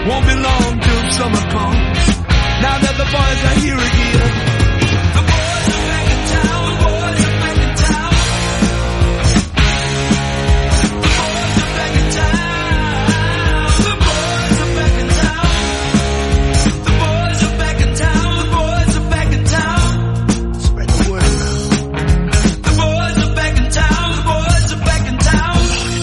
won't be long till summer comes. Now that the boys are here again. The boys are back in town, the boys are back in town. The boys are back in town, the boys are back in town. The boys are back in town, the boys are back in town. Spread the word around. The boys are back in town, the boys are back in town.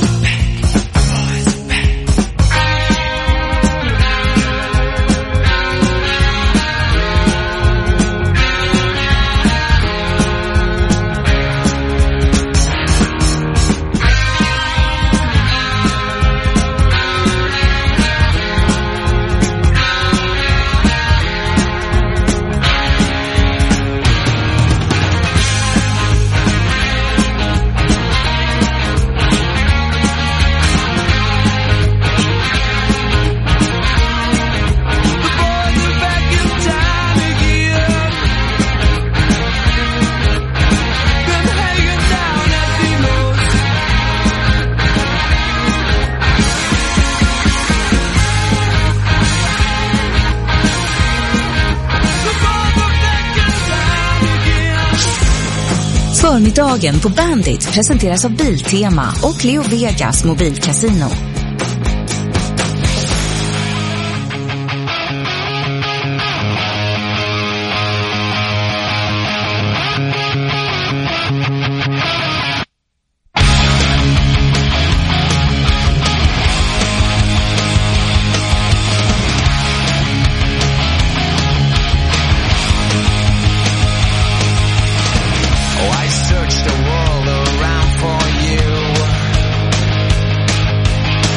Förmiddagen på Bandit presenteras av Biltema och Leo Vegas mobilkasino. Search the world around for you.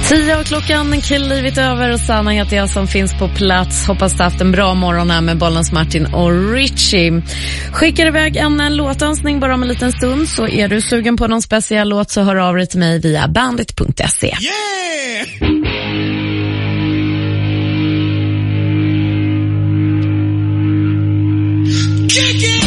10 och klockan, killlivet över och Sanna heter jag som finns på plats. Hoppas du haft en bra morgon här med Bollnäs Martin och Richie. Skickar iväg en låtönskning bara om en liten stund. Så är du sugen på någon speciell låt så hör av dig till mig via bandit.se. Yeah! Kick it!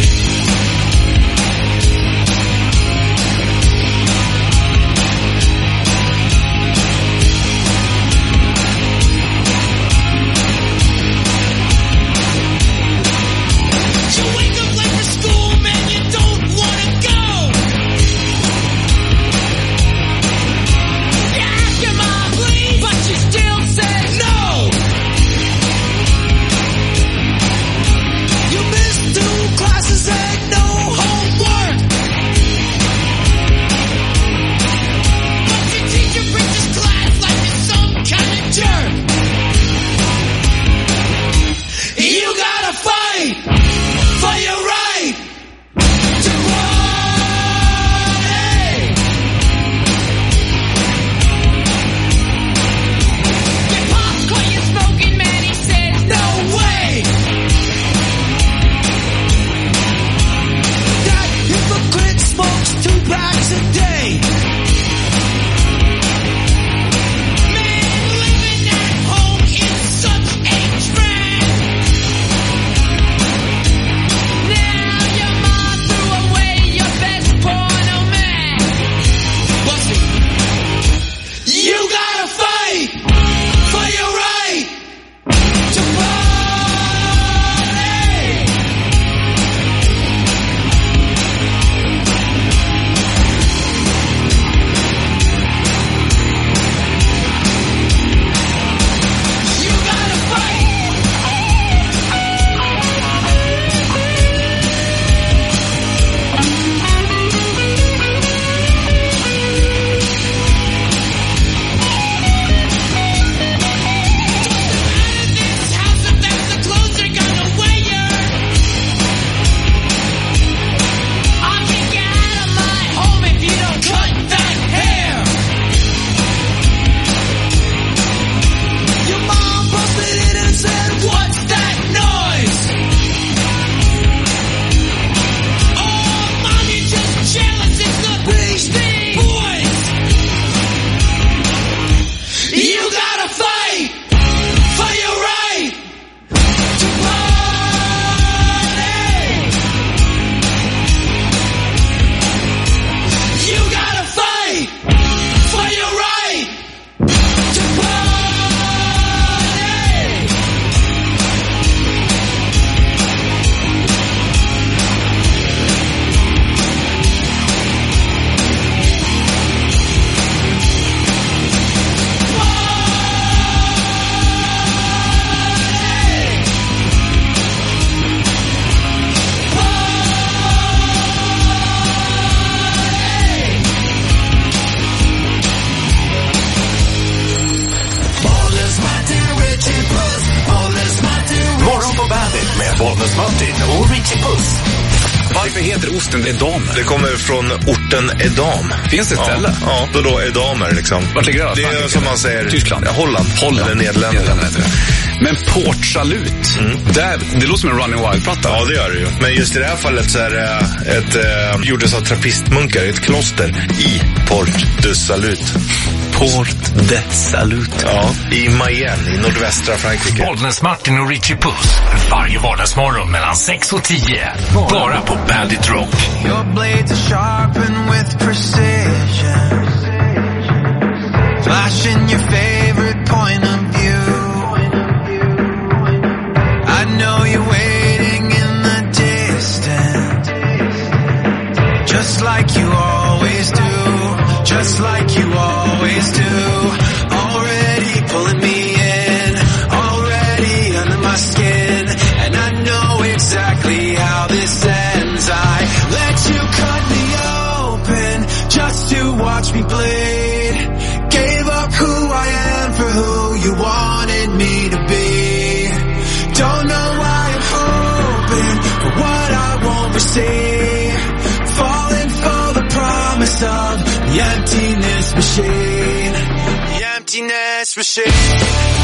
Bollnäs Martin och Richie Puss. Varför heter osten Edamer? Det kommer från orten Edam. Finns det ett ställe? Ja, då Edamer liksom. Vart ligger det? Det är som man säger Tyskland. Holland. Eller Nederländerna. Men Port Salut, det låter som en Running Wild-platta. Ja, det gör det ju. Men just i det här fallet så är det gjordes av trappistmunkar i ett kloster i Port de Salut. Port de Salut. Ja, i Mayenne i nordvästra Frankrike. Bollnäs Martin och Richie Puss. Varje vardagsmorgon mellan 6 och 10. Bara på Bandit Rock. Your blades are sharpened with precision. Flashing your favorite point of view. I know you're waiting in the distance. Just like you always do. Just like you always do. Already pulling me in. Already under my skin. And I know exactly how this ends. I let you cut me open just to watch me bleed. Gave up who I am for who you wanted me to be. Don't know why I'm hoping for what I won't receive. Falling for the promise of the emptiness machine. The emptiness machine.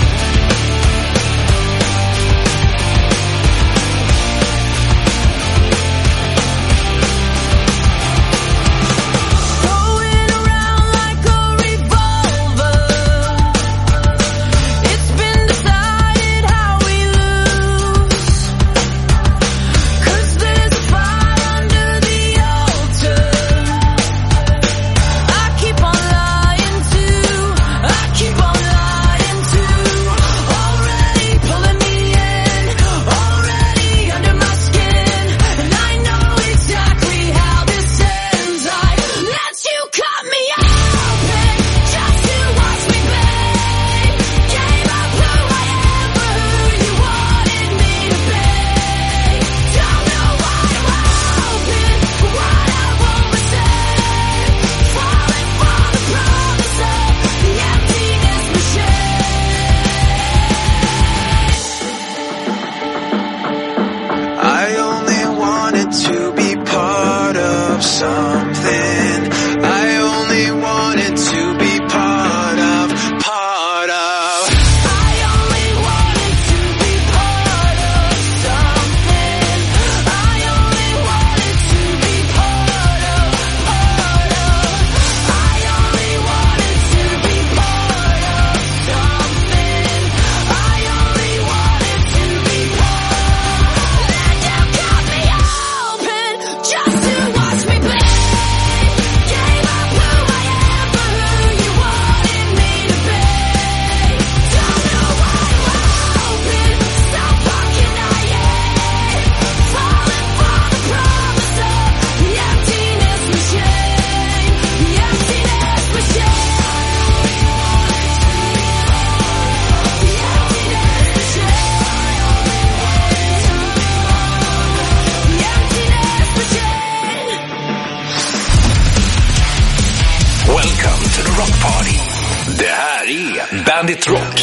Bandit Rock.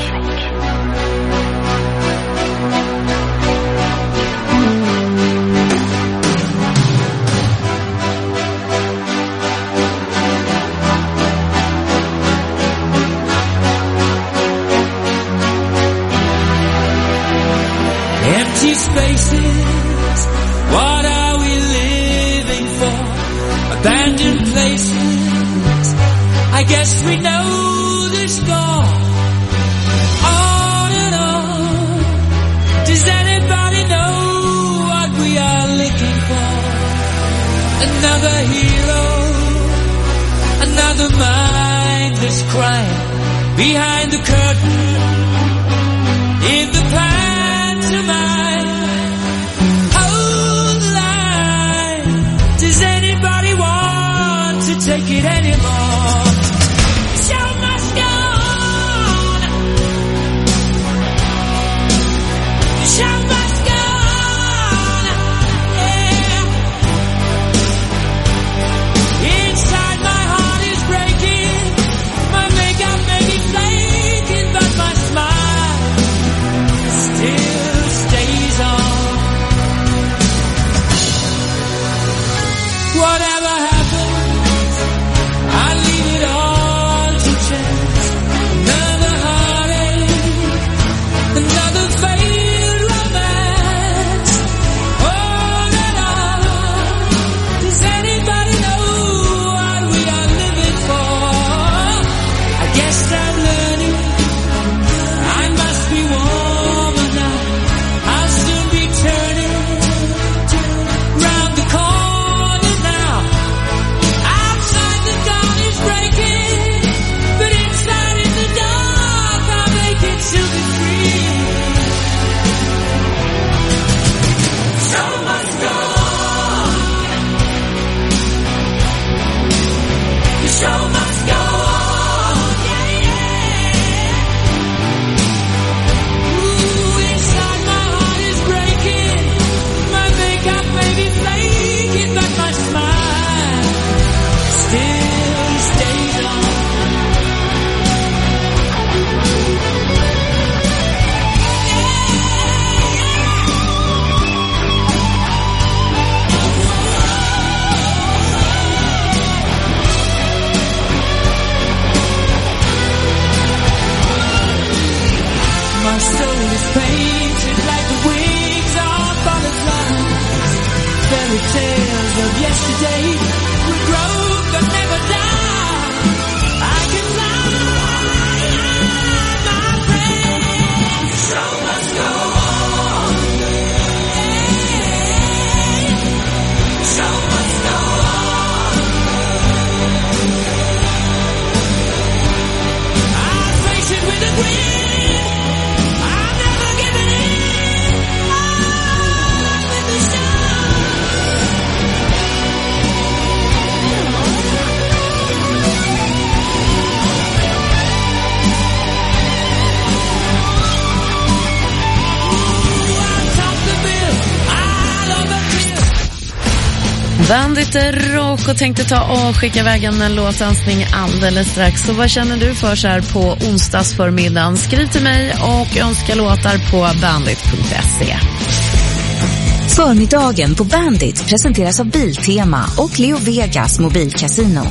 Empty spaces, what are we living for? Abandoned places, I guess we know the score. On and on, does anybody know what we are looking for? Another hero, another mindless crime, behind the curtain, in the pantomime. Hold the line, does anybody want to take it anymore? Show must go on. Show must go on. Yeah. Inside my heart is breaking, my makeup may be flaking, but my smile still stays on. Whatever happens, I fairy tales of yesterday will grow but never die. I can fly, my friend. So must go on. So must go on. I face it with a grin. I'm never giving in. I'm in the sun. Bandit Rock och tänkte ta och skicka iväg en låtönskning alldeles strax. Så vad känner du för så här på onsdagsförmiddagen? Skriv till mig och önska låtar på bandit.se. Förmiddagen på Bandit presenteras av Biltema och Leo Vegas mobilkasino.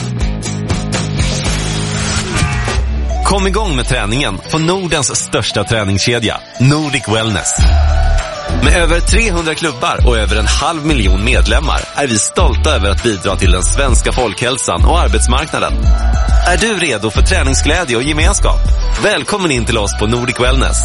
Kom igång med träningen på Nordens största träningskedja, Nordic Wellness. Med över 300 klubbar och över 500 000 medlemmar är vi stolta över att bidra till den svenska folkhälsan och arbetsmarknaden. Är du redo för träningsglädje och gemenskap? Välkommen in till oss på Nordic Wellness.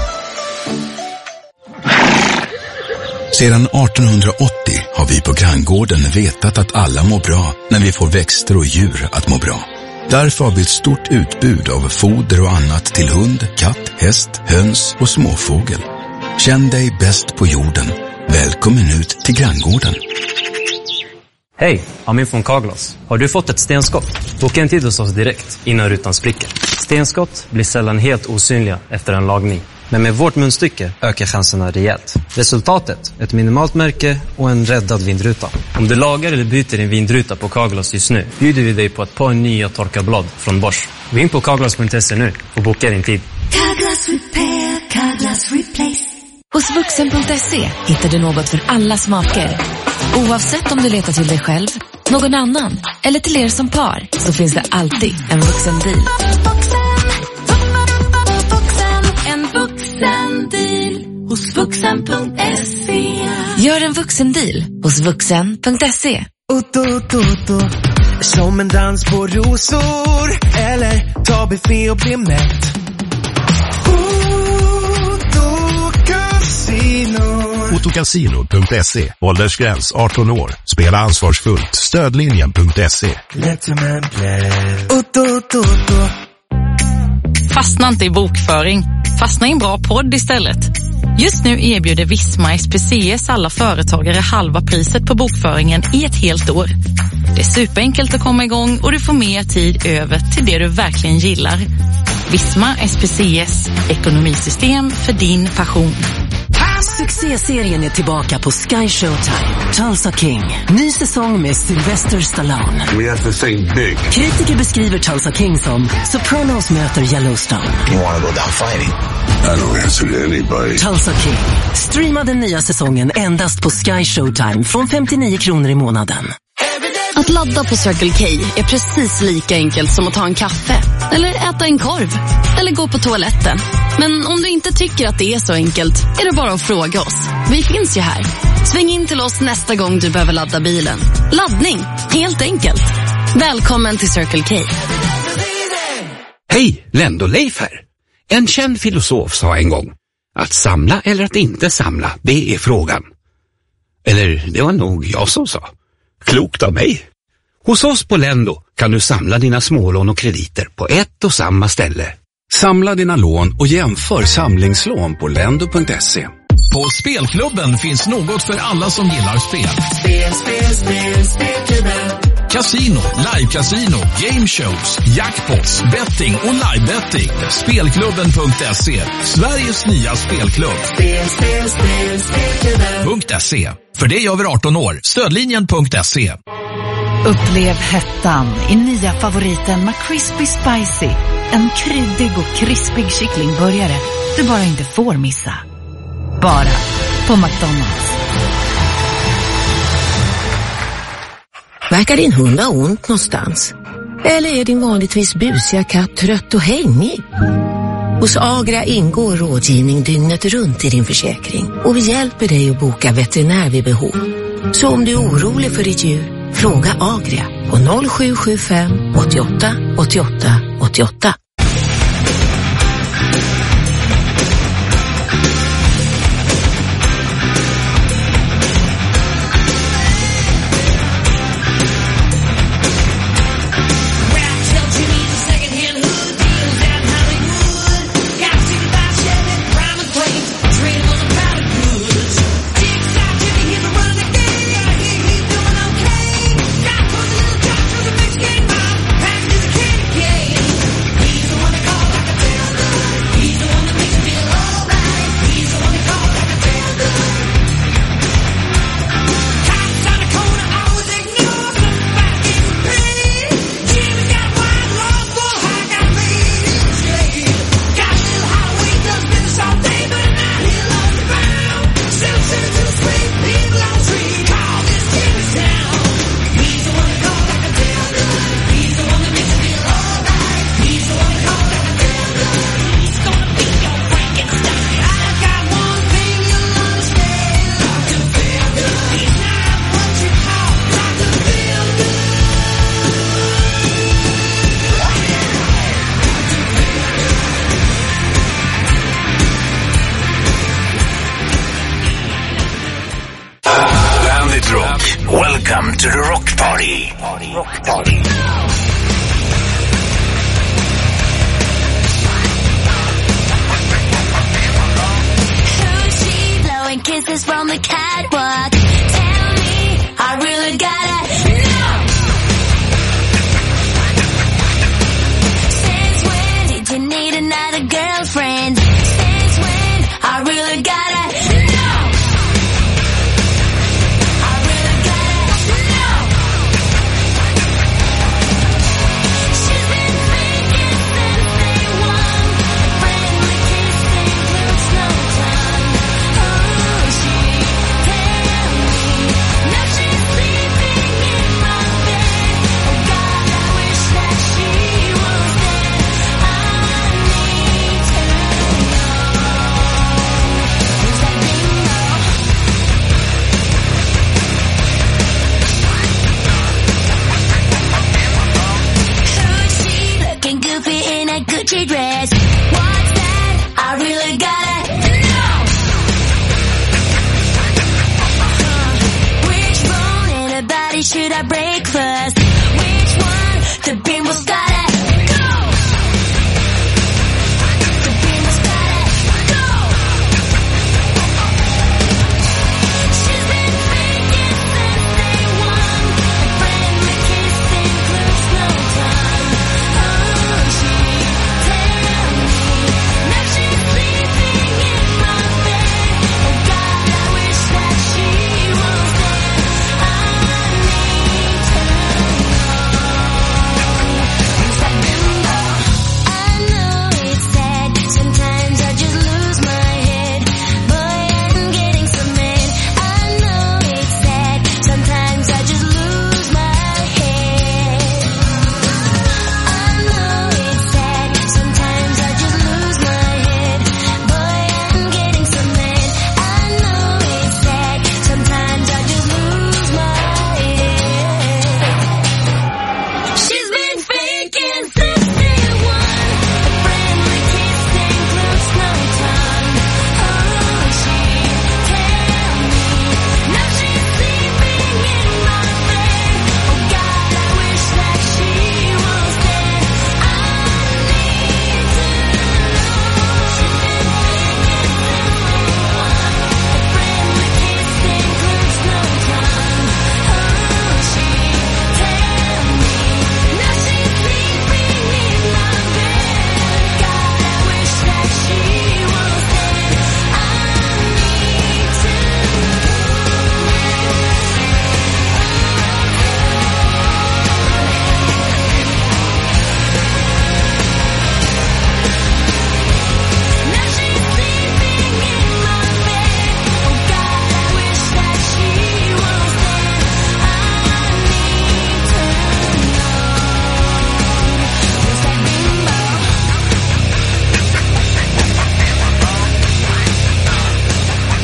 Sedan 1880 har vi på Granngården vetat att alla mår bra när vi får växter och djur att må bra. Därför har vi ett stort utbud av foder och annat till hund, katt, häst, höns och småfågel. Känn dig bäst på jorden. Välkommen ut till Granngården. Hej, Amin från Carglass. Har du fått ett stenskott? Boka en tid hos oss direkt innan rutan spricker. Stenskott blir sällan helt osynliga efter en lagning. Men med vårt munstycke ökar chanserna rejält. Resultatet, ett minimalt märke och en räddad vindruta. Om du lagar eller byter din vindruta på Carglass just nu bjuder vi dig på ett par nya torkarblad från Bosch. Gå in på carglass.se nu och boka din tid. Carglass Repair, Carglass Replace. Hos vuxen.se hittar du något för alla smaker. Oavsett om du letar till dig själv, någon annan eller till er som par, så finns det alltid en vuxendeal. En vuxendeal hos vuxen.se. Gör en vuxendeal hos vuxen.se. Som en dans på rosor. Eller ta buffé och bli mätt. Autocasino.se. Åldersgräns 18 år. Spela ansvarsfullt. Stödlinjen.se. Fastna inte i bokföring. Fastna i en bra podd istället. Just nu erbjuder Visma SPCS alla företagare halva priset på bokföringen i ett helt år. Det är superenkelt att komma igång och du får mer tid över till det du verkligen gillar. Visma SPCS. Ekonomisystem för din passion. Succéserien är tillbaka på Sky Showtime. Tulsa King. Ny säsong med Sylvester Stallone. We have to think big. Kritiker beskriver Tulsa King som Sopranos möter Yellowstone. You want to go down fighting? I don't answer to anybody. Tulsa King. Streama den nya säsongen endast på Sky Showtime från 59 kronor i månaden. Att ladda på Circle K är precis lika enkelt som att ta en kaffe. Eller äta en korv. Eller gå på toaletten. Men om du inte tycker att det är så enkelt är det bara att fråga oss. Vi finns ju här. Sväng in till oss nästa gång du behöver ladda bilen. Laddning, helt enkelt. Välkommen till Circle K. Hej, Lendo Leif här. En känd filosof sa en gång: att samla eller att inte samla, det är frågan. Eller det var nog jag som sa. Klokt av mig. Hos oss på Lendo kan du samla dina smålån och krediter på ett och samma ställe. Samla dina lån och jämför samlingslån på lendo.se. På Spelklubben finns något för alla som gillar spel. Casino, live-casino, gameshows, jackpots, betting och live-betting. Spelklubben.se. Sveriges nya spelklubb. .se. För det gör vi 18 år. Stödlinjen.se. Upplev hettan i nya favoriten McCrispy Spicy. En kryddig och krispig kycklingburgare du bara inte får missa. Bara på McDonald's. Verkar din hund ha ont någonstans? Eller är din vanligtvis busiga katt trött och hängig? Hos Agra ingår rådgivning dygnet runt i din försäkring. Och vi hjälper dig att boka veterinär vid behov. Så om du är orolig för ditt djur, fråga Agria på 0775 88 88 88. Welcome to the Rock Party. Rock Party. Blowing kisses from the catwalk. Tell me, I really gotta know. Since when did you need another girlfriend? Since when, I really gotta know. I really gotta know. She's been thinking since day one. Friendly kiss includes no tongue. Oh, she tell me. Now she's sleeping in my bed. Oh God, I wish that she was dead. I need to know. Is that bingo? Who's she looking goofy in a Gucci dress? What's that? I really gotta know. Which bone in her body should I break first? Which one? The pimple's gotta go. The pimple's gotta go. She's been faking since day one. A friendly kiss includes no tongue. Oh, she tell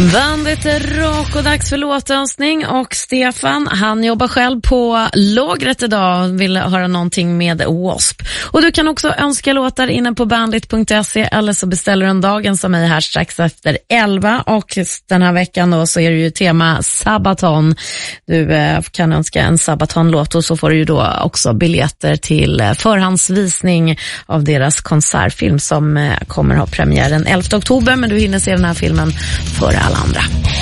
Bandet är rock och dags för låtönskning, och Stefan, han jobbar själv på lågret idag och vill höra någonting med W.A.S.P. Och du kan också önska låtar inne på bandit.se, eller så beställer du en dagen som mig här strax efter 11, och den här veckan då så är det ju tema Sabaton. Du kan önska en Sabaton-låt, och så får du ju då också biljetter till förhandsvisning av deras konsertfilm som kommer ha premiär den 11 oktober, men du hinner se den här filmen före alla andra.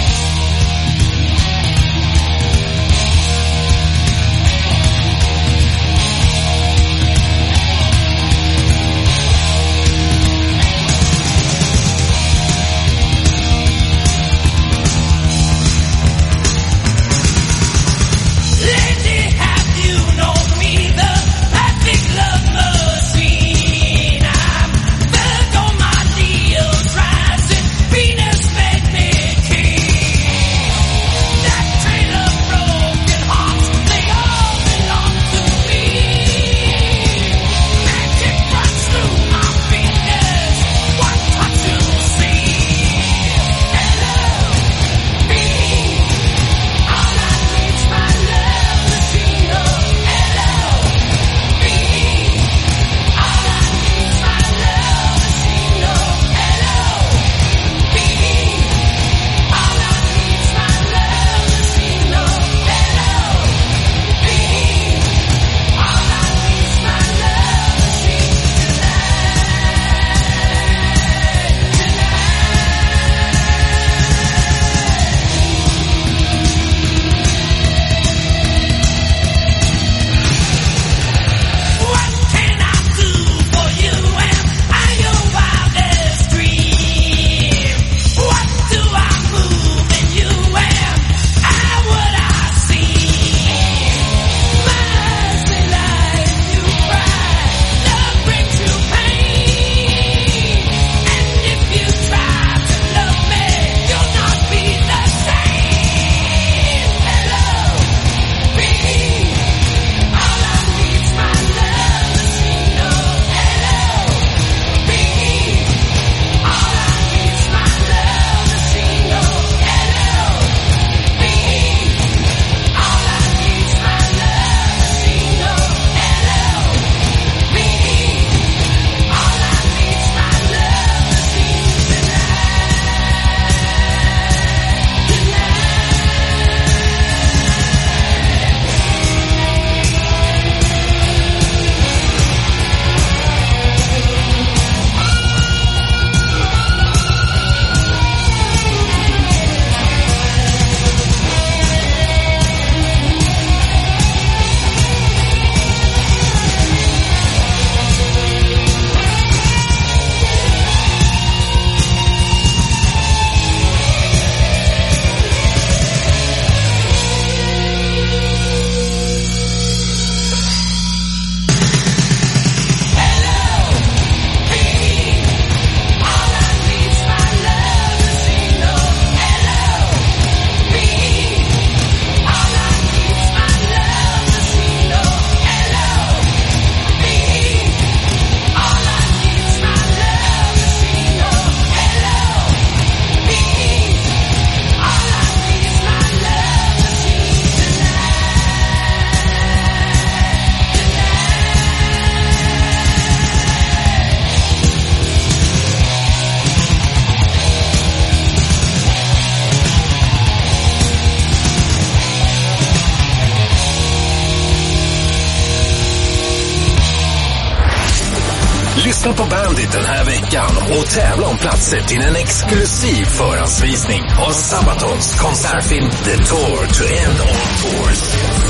Lyssna på Bandit den här veckan och tävla om platser till en exklusiv förhandsvisning av Sabatons konsertfilm The Tour to End All Tours.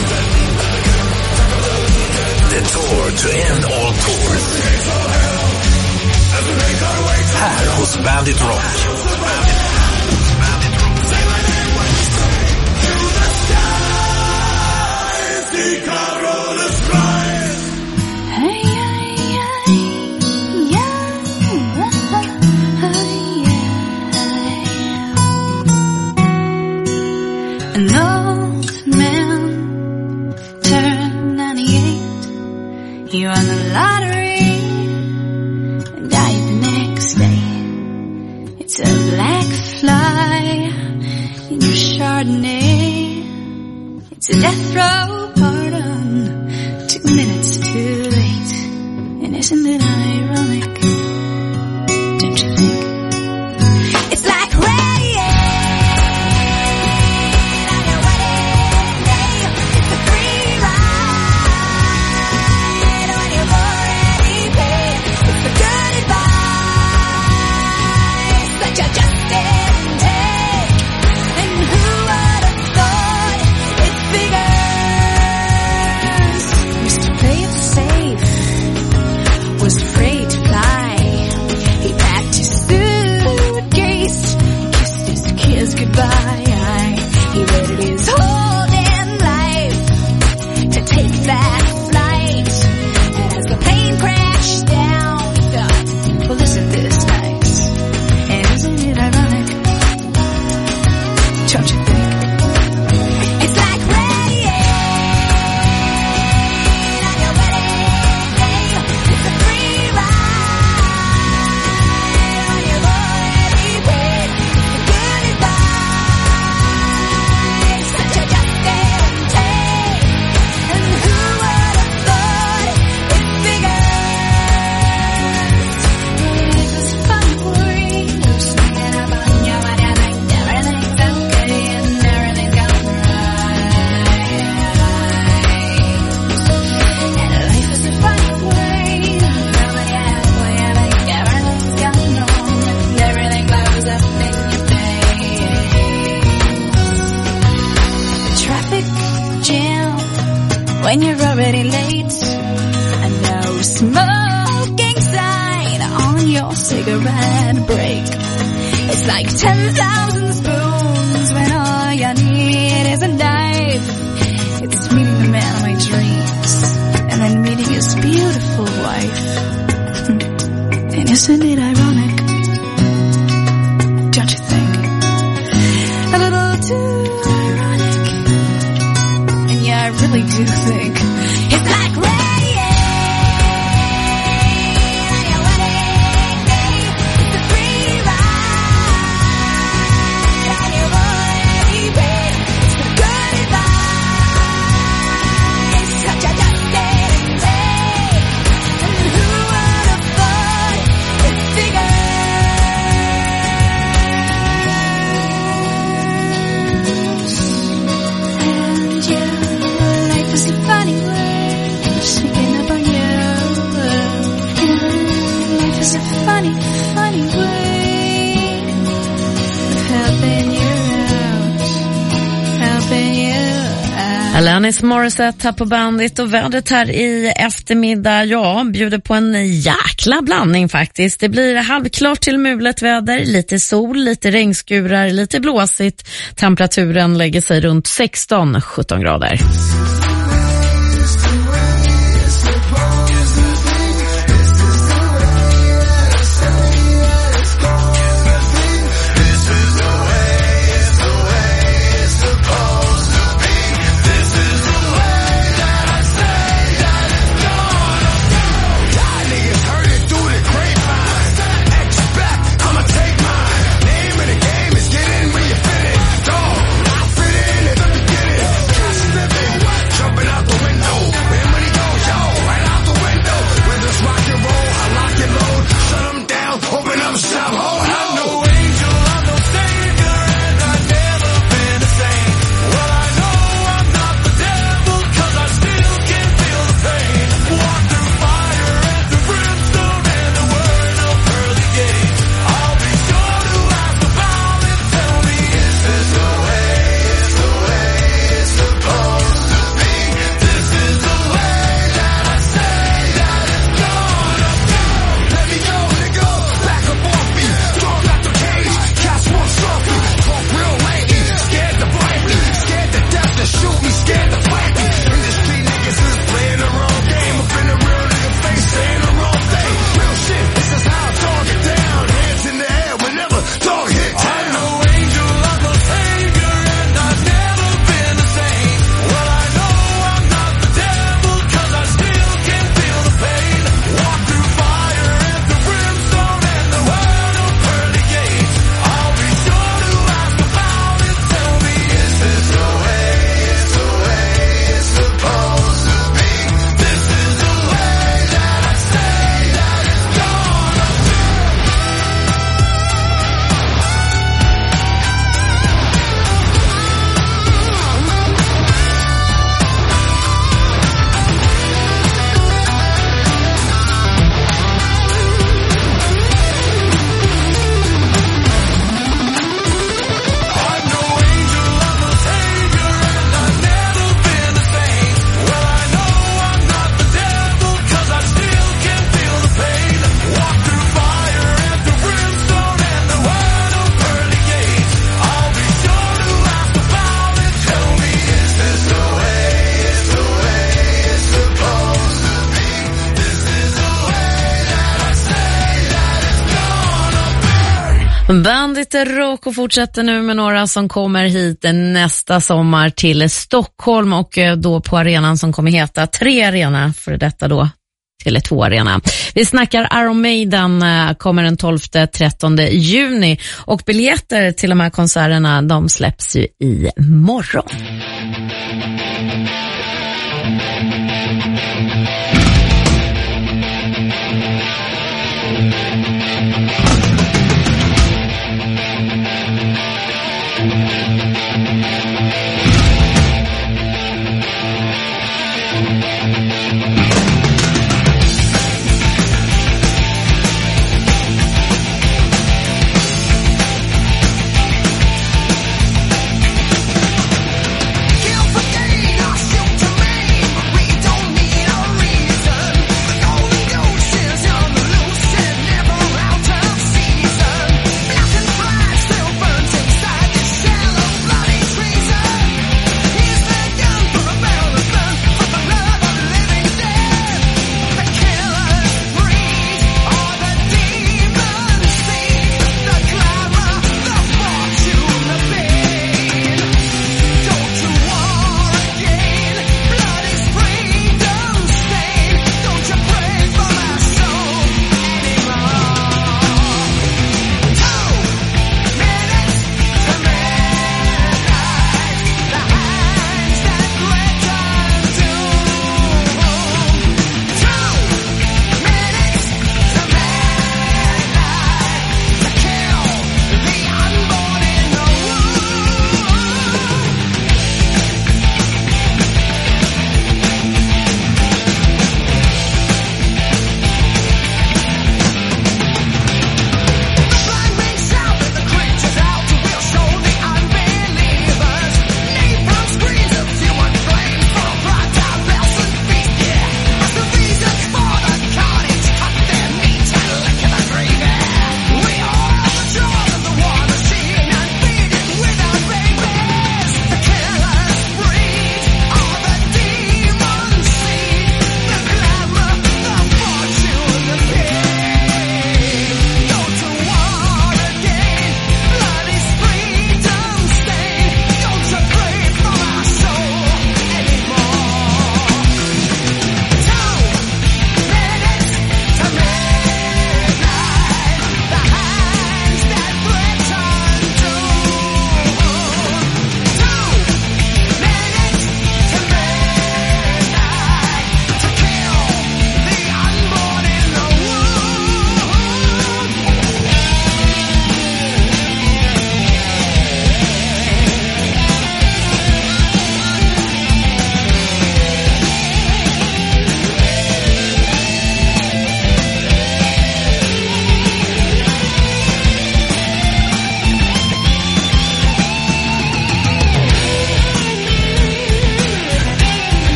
The Tour to End All Tours. Här hos Bandit Rock. An old man turned 98. He won the lottery and died the next day. It's a black It's a death row pardon, 2 minutes too late. And isn't it ironic? Don't you think? It's like rain on your wedding day. It's a free ride when you've already paid. It's the good advice that you just didn't take. And who would have thought it figures? Used to play it safe, was afraid to fly. He packed his suitcase, kissed his kids goodbye. He waited his whole damn life to take that flight. And as the plane crashed down, he thought, well, isn't this nice? And isn't it ironic? Don't you think? It's like rain on your wedding day. It's a free ride when you've already paid. The good advice that you just didn't take. And who would have thought it figures? Life is fun for you, singing about you and you think everything's okay and everything's gone right. And life is a funny way, coming halfway and think everything's gone wrong and everything blows up in your face. Traffic jam when you're already late. A no smoking sign on your cigarette break. It's like 10,000 spoons when all you need is a knife. It's meeting the man of my dreams and then meeting his beautiful wife. And isn't it ironic? Don't you think? A little too ironic. And yeah, I really do think it's like rain on your wedding day. It's a free ride and you've already paid. It's the good advice that you just didn't take. And who would have thought it figures? And yeah, life is a funny way, sneaking up on you. Yeah, life is a funny, funny way of helping you out, helping you out. Alanis Morissette här på Bandit och vädret här i eftermiddag, ja, bjuder på en jäkla blandning faktiskt. Det blir halvklart till mulet väder, lite sol, lite regnskurar, lite blåsigt. Temperaturen lägger sig runt 16-17 grader. Try Bandit Rock och fortsätter nu med några som kommer hit nästa sommar till Stockholm och då på arenan som kommer heta 3 Arena, för detta då till 2 Arena. Vi snackar Iron Maiden, kommer den 12-13 juni och biljetter till de här konserterna, de släpps ju i morgon. Kill for gain or shoot to maim. We don't need a reason.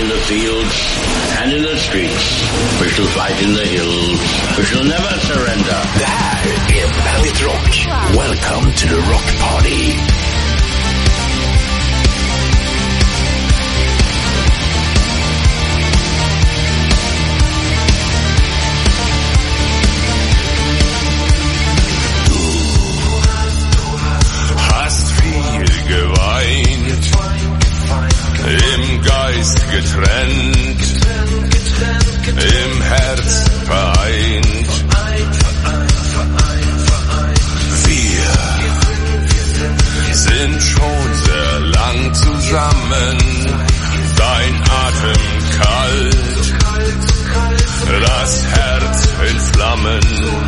in the fields and in the streets. We shall fight in the hills. We shall never surrender. Det här är Bandit Rock. Welcome to the Rock Party. Geweint, im Geist getrennt, im Herz vereint. Wir sind schon sehr lang zusammen, dein Atem kalt, das Herz in Flammen.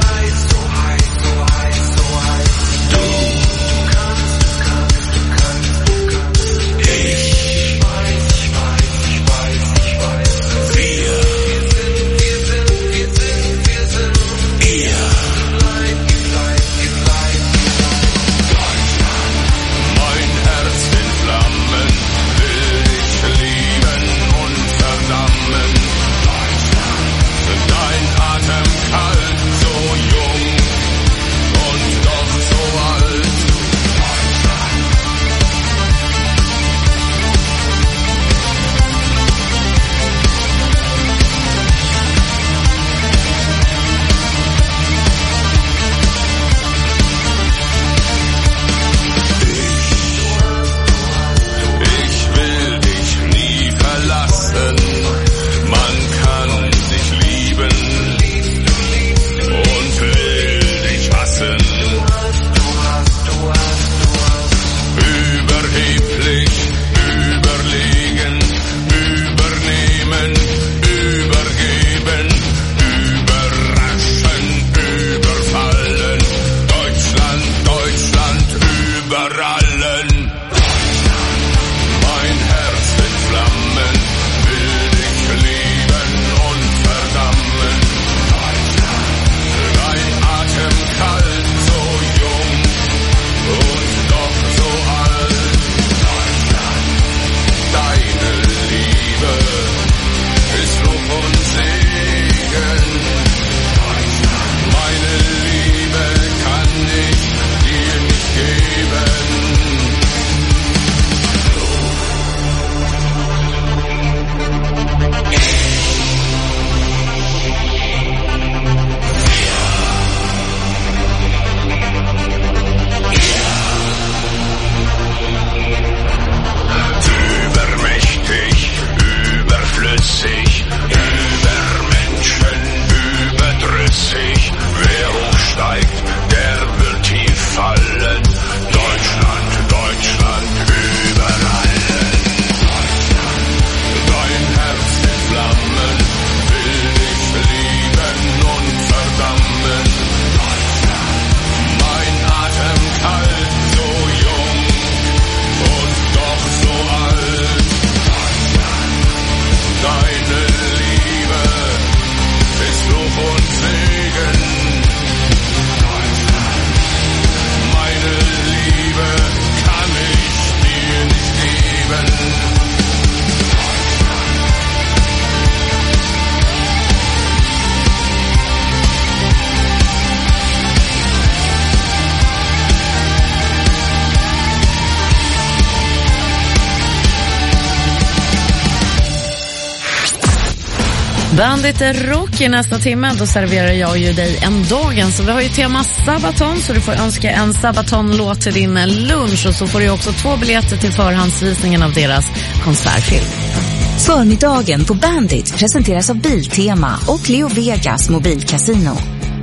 Bandit Rock i nästa timme. Då serverar jag ju dig en dagen. Så vi har ju tema Sabaton, så du får önska en Sabaton-låt till din lunch. Och så får du också 2 biljetter till förhandsvisningen av deras konsertfilm. Förmiddagen på Bandit presenteras av Biltema och Leo Vegas mobilkasino.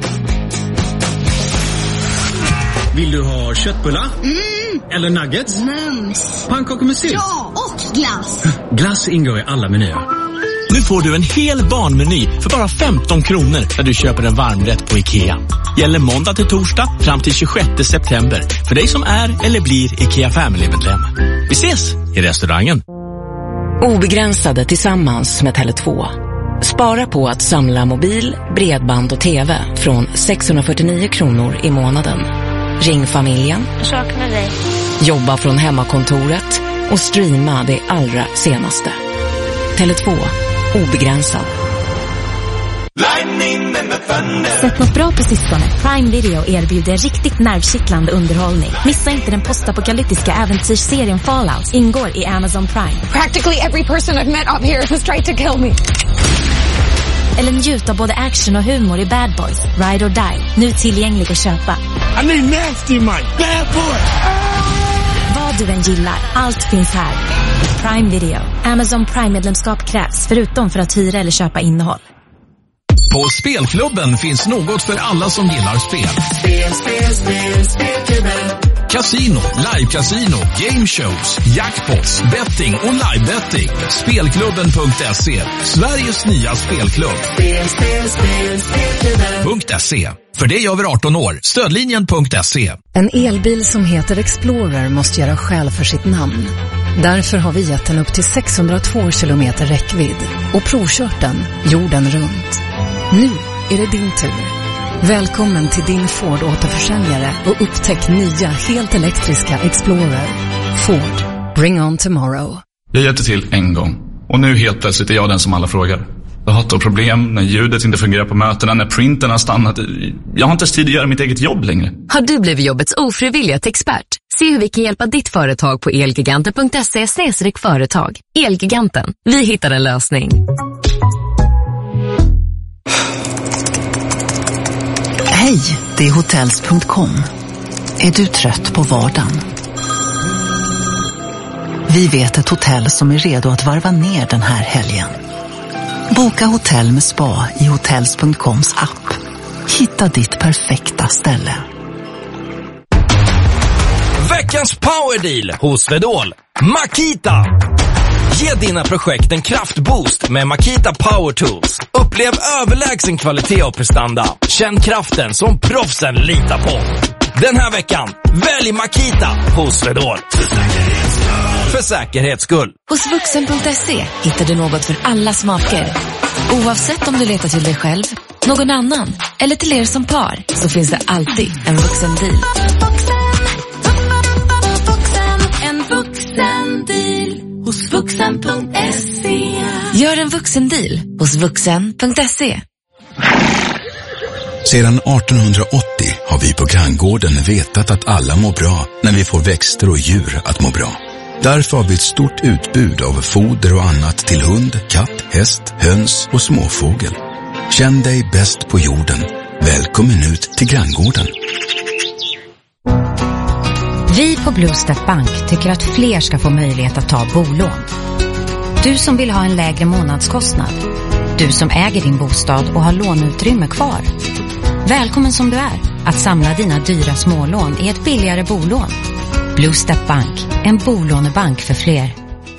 Vill du ha köttbullar? Eller nuggets? Pannkakor med sylt? Ja, och glass. Glass ingår i alla menyer. Nu får du en hel barnmeny för bara 15 kronor när du köper en varmrätt på IKEA. Gäller måndag till torsdag fram till 26 september för dig som är eller blir IKEA Family-medlem. Vi ses i restaurangen. Obegränsade tillsammans med Tele2. Spara på att samla mobil, bredband och tv från 649 kronor i månaden. Ring familjen. Jag saknar dig. Jobba från hemmakontoret och streama det allra senaste. Tele2. Obegränsad. Sett något bra på sistone. Prime Video erbjuder riktigt nervkittlande underhållning. Missa inte den postapokalyptiska äventyrsserien Fallout. Ingår i Amazon Prime. Practically every person I've met up here has tried to kill me. Eller njut av både action och humor i Bad Boys, Ride or Die. Nu tillgänglig att köpa. I need nasty Mike. Bad boy. Vad du än gillar, allt finns här. Prime Video. Amazon Prime-medlemskap krävs, förutom för att hyra eller köpa innehåll. På Spelklubben finns något för alla som gillar spel. Casino, live-casino, game shows, jackpots, betting och live-betting. Spelklubben.se, Sveriges nya spelklubb. .se. För dig över 18 år, stödlinjen.se. En elbil som heter Explorer måste göra skäl för sitt namn. Därför har vi gett den upp till 602 kilometer räckvidd och provkört den jorden runt. Nu är det din tur. Välkommen till din Ford återförsäljare och upptäck nya helt elektriska Explorer. Ford, bring on tomorrow. Jag hjälpte till en gång och nu helt plötsligt är jag den som alla frågar. Jag har haft problem när ljudet inte fungerar på mötena, när printen har stannat. Jag har inte ens tid att göra mitt eget jobb längre. Har du blivit jobbets ofrivilliga expert? Se hur vi kan hjälpa ditt företag på elgiganten.se/företag. Elgiganten, vi hittar en lösning. Hej, det är hotels.com. Är du trött på vardagen? Vi vet ett hotell som är redo att varva ner den här helgen. Boka hotell med spa i hotels.coms app. Hitta ditt perfekta ställe. Veckans powerdeal hos Swedol. Makita! Ge dina projekt en kraftboost med Makita Power Tools. Upplev överlägsen kvalitet och prestanda. Känn kraften som proffsen litar på. Den här veckan, välj Makita hos Swedol. För säkerhets skull. Hos vuxen.se hittar du något för alla smaker. Oavsett om du letar till dig själv, någon annan eller till er som par, så finns det alltid en vuxendeal. En vuxendeal hos vuxen.se. Gör en vuxendeal hos vuxen.se. Sedan 1880 har vi på Granngården vetat att alla mår bra när vi får växter och djur att må bra. Därför har vi ett stort utbud av foder och annat till hund, katt, häst, höns och småfågel. Känn dig bäst på jorden. Välkommen ut till Granngården. Vi på Bluestep Bank tycker att fler ska få möjlighet att ta bolån. Du som vill ha en lägre månadskostnad. Du som äger din bostad och har låneutrymme kvar. Välkommen som du är att samla dina dyra smålån i ett billigare bolån. Bluestep Bank, en bolånebank för fler.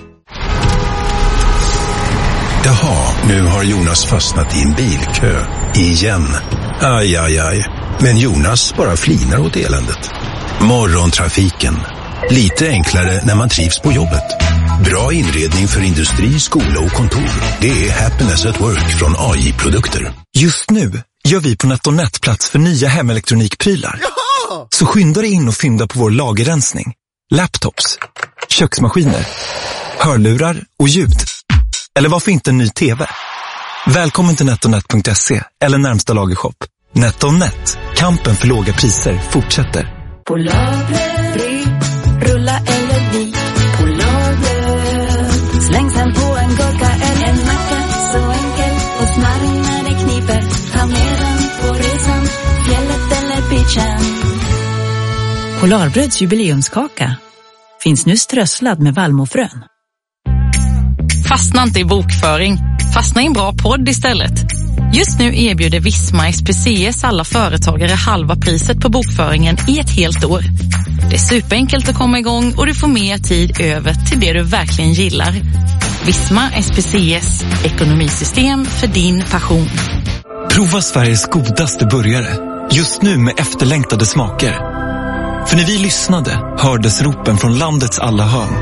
Jaha, nu har Jonas fastnat i en bilkö. Igen. Aj, aj, aj. Men Jonas bara flinar åt eländet. Morgontrafiken. Lite enklare när man trivs på jobbet. Bra inredning för industri, skola och kontor. Det är Happiness at Work från AI-produkter. Just nu gör vi på NetOnNet plats för nya hemelektronikprylar. Jaha! Så skynda dig in och fynda på vår lagerrensning. Laptops, köksmaskiner, hörlurar och ljud. Eller varför inte en ny TV? Välkommen till NetOnNet.se eller närmsta lagershop. NetOnNet, kampen för låga priser fortsätter. Polarbröd, rulla eller vik. Polarbröd, släng sen på en gurka eller en macka. Så enkel och smarrig när det kniper. Ta med den på resan, fjället eller beachen. Polarbröds jubileumskaka finns nu strösslad med vallmofrön. Fastna inte i bokföring. Fastna i en bra podd istället. Just nu erbjuder Visma SPCS alla företagare halva priset på bokföringen i ett helt år. Det är superenkelt att komma igång och du får mer tid över till det du verkligen gillar. Visma SPCS, ekonomisystem för din passion. Prova Sveriges godaste burgare. Just nu med efterlängtade smaker. För när vi lyssnade hördes ropen från landets alla hörn.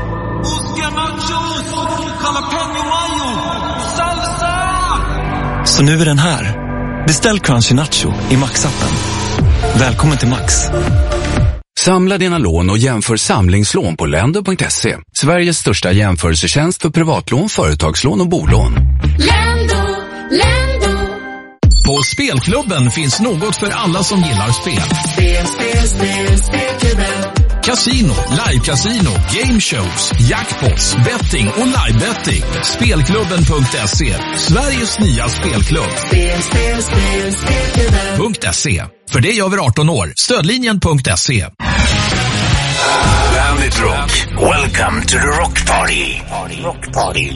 Så nu är den här. Beställ Crunchy Nacho i Max-appen. Välkommen till Max. Samla dina lån och jämför samlingslån på lendo.se. Sveriges största jämförelsetjänst för privatlån, företagslån och bolån. Lendo. På Spelklubben finns något för alla som gillar spel. Spelklubben. Casino, live-casino, gameshows, jackpots, betting och live-betting. Spelklubben.se. Sveriges nya spelklubb. .se. För det gör vi 18 år. Stödlinjen.se. Bandit Rock. Welcome to the Rock Party. Rock Party.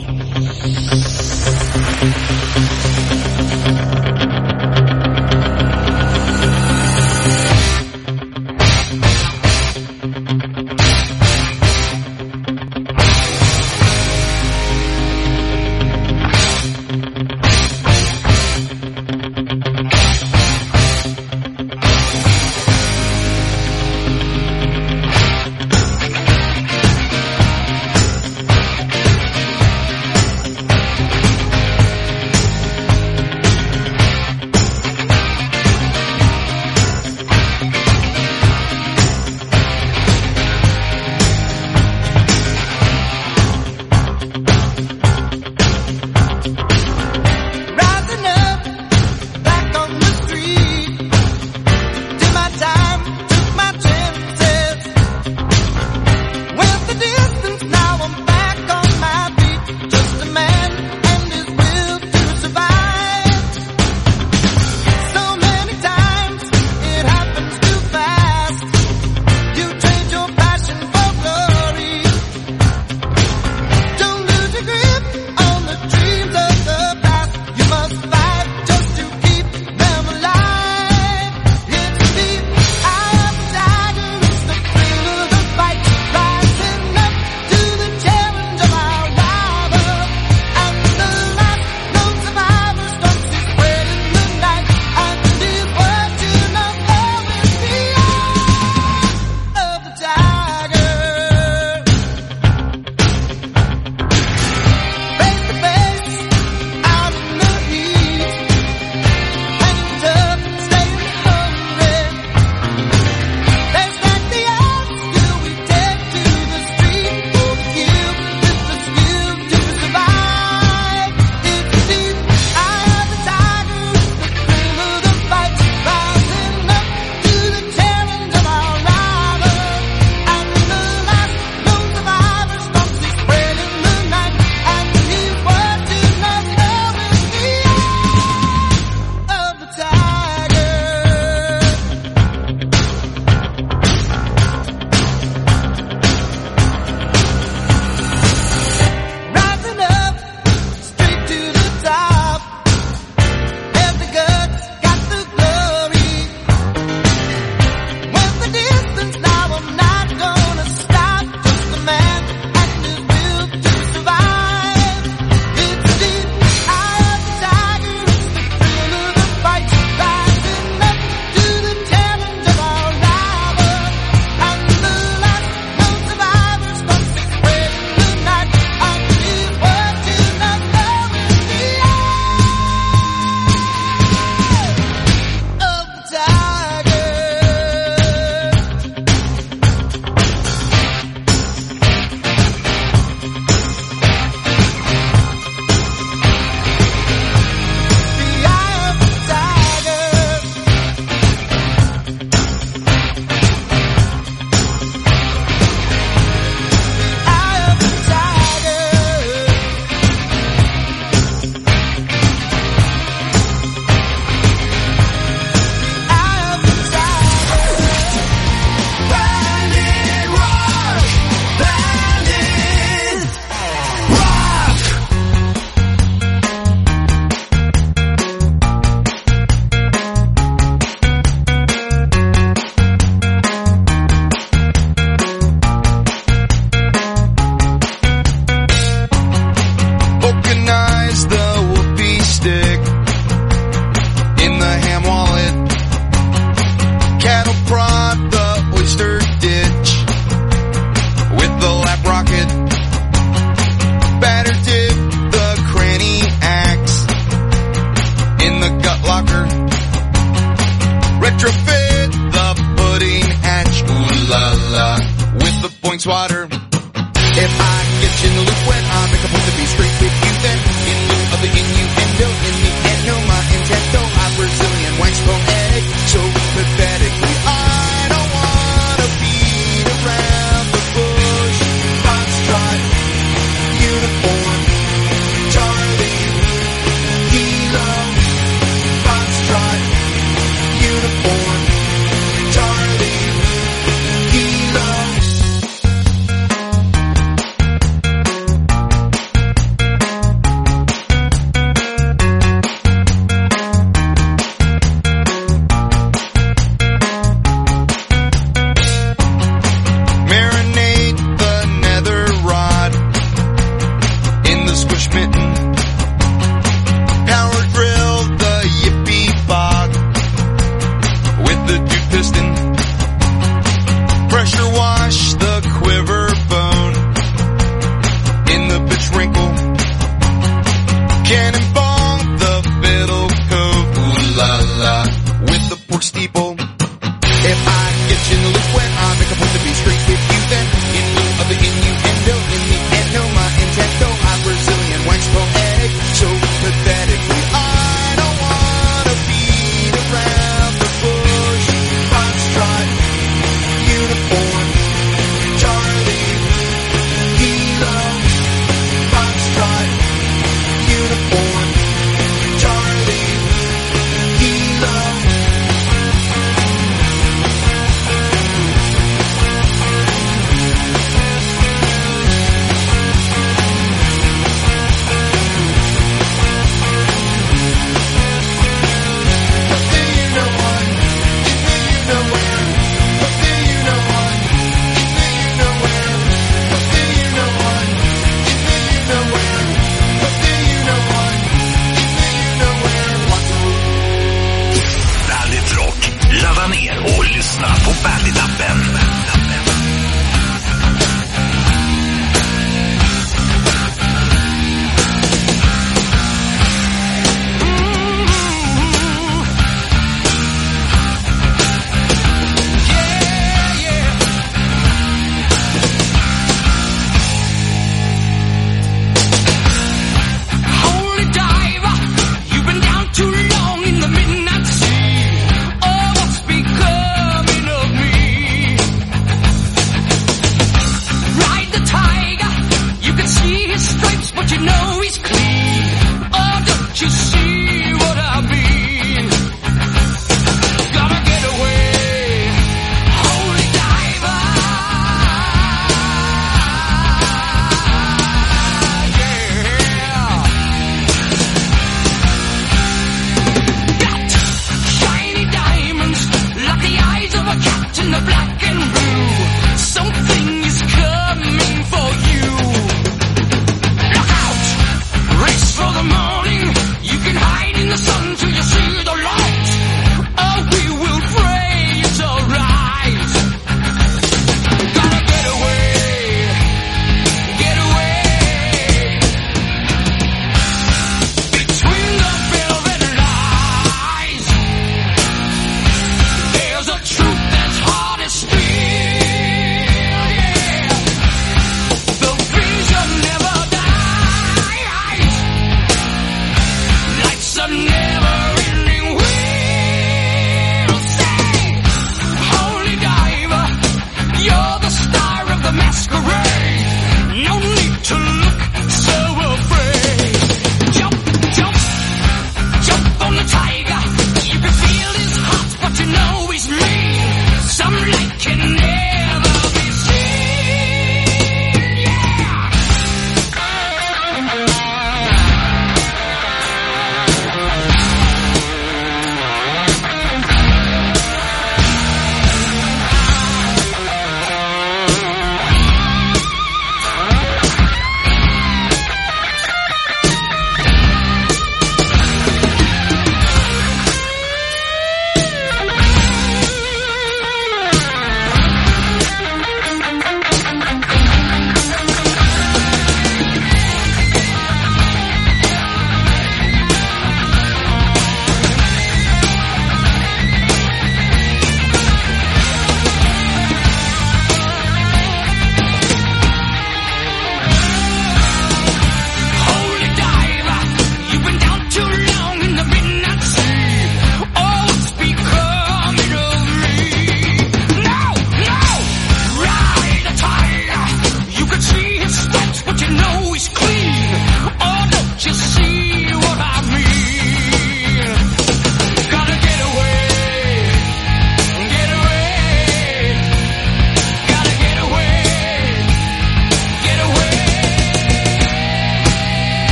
Don't you know he's